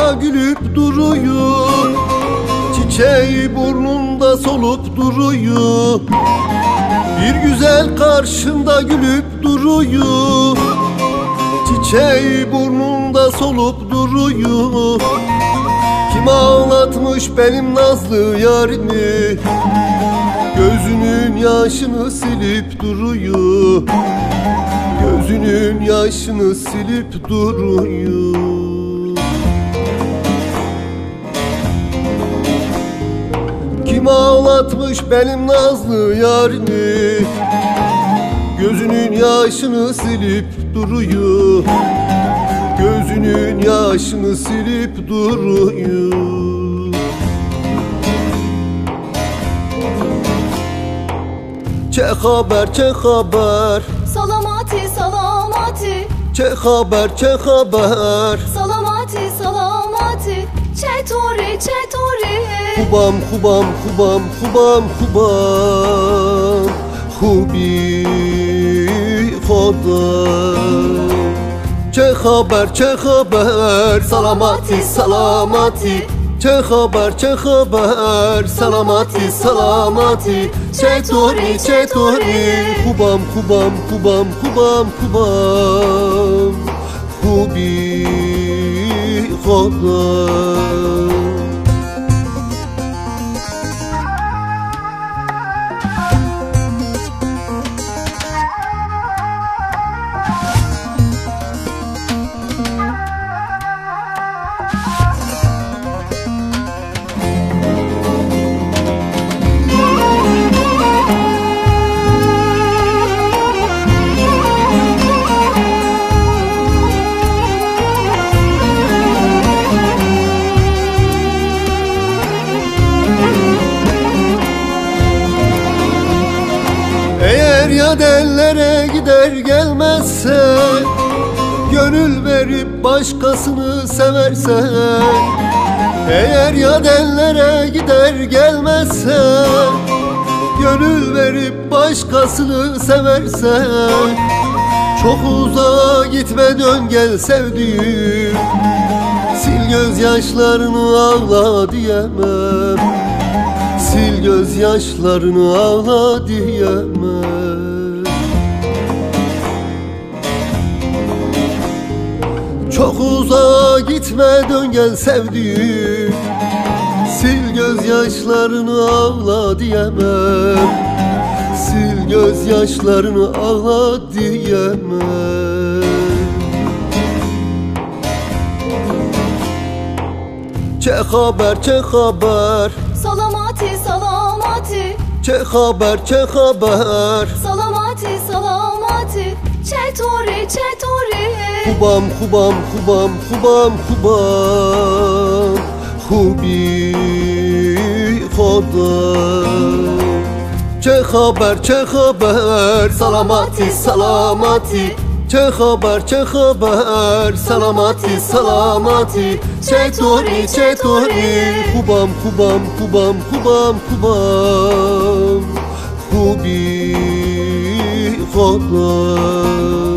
karşında gülüp duruyor, çiçeği burnunda solup duruyor. Bir güzel karşında gülüp duruyor, çiçeği burnunda solup duruyor. Kim ağlatmış benim nazlı yarimi, gözünün yaşını silip duruyor, gözünün yaşını silip duruyor. Kim ağlatmış benim nazlı yarimi, gözünün yaşını silip duruyor, gözünün yaşını silip duruyor. Çek haber, çek haber, Salamati, salamati, çek haber, çek haber. salamati, salamati, çeturi, çeturi. Kubam, kubam, kubam, kubam, kubam, hubi khodam. Çek haber, çek haber, salamati, salamati. Çek haber, çek haber, salamati, salamati. Çeturi, çeturi. Kubam, kubam, kubam, kubam, kubam, hubi khodam. Eğer ya ellere gider gelmezse, gönül verip başkasını seversen. Eğer ya ellere gider gelmezse, gönül verip başkasını seversen. Çok uzağa gitme, dön gel sevdiğim, sil gözyaşlarını ağla diyemem, sil gözyaşlarını ağla diyemem. Çok uzağa gitme, dön gel sevdiğim, sil gözyaşlarını ağla diyemem, sil gözyaşlarını ağla diyemem. Çek haber, çek haber, Salamati, salamati, çek haber, çek haber. salamati, salamati, çeturi, çeturi. Kubam, kubam, kubam, kubam, kubam, hubi khodam. Çek haber, çek haber, salamati, salamati. Çek haber, çek haber, salamati, salamati. Çeturi, çeturi. Kubam, kubam, kubam, kubam, kubam, hubi khodam.